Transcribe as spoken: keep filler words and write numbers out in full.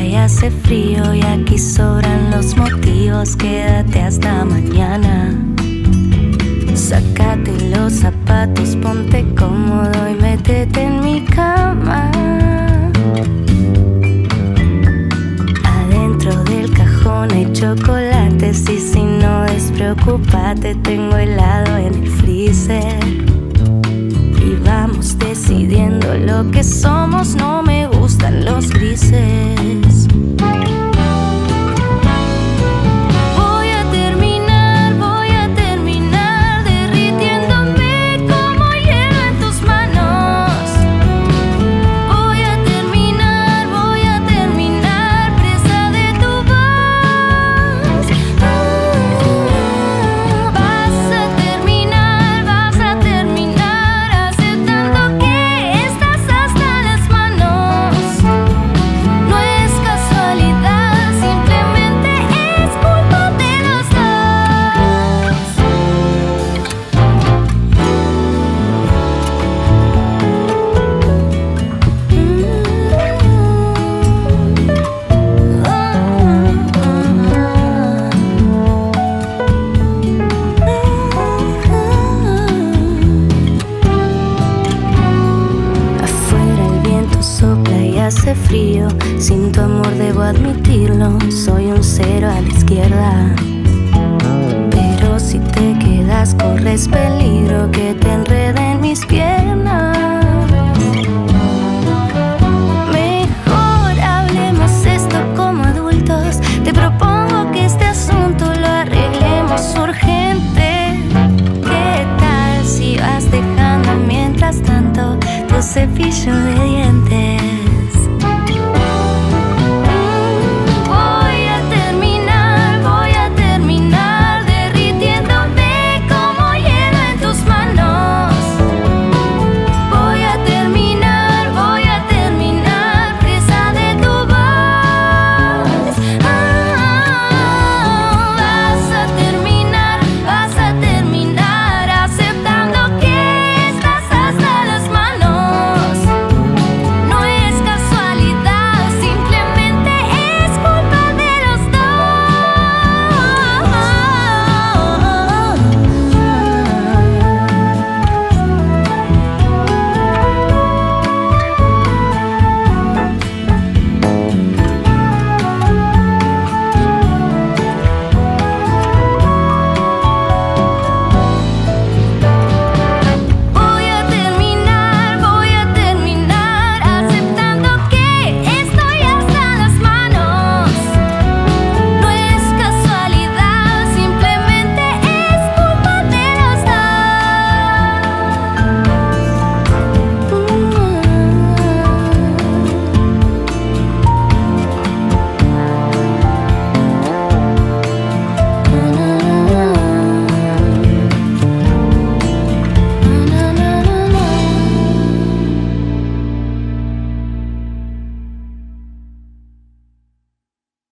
y hace frío y aquí sobran los motivos. Quédate hasta mañana. Sácate los zapatos, ponte cómodo y métete en mi cama. Adentro del cajón hay chocolates y si no despreocúpate, tengo helado en el freezer. Y vamos decidiendo lo que somos, no me gustan los grises. Hace frío, sin tu amor debo admitirlo, soy un cero a la izquierda. Pero si te quedas corres peligro que te enreden mis pies.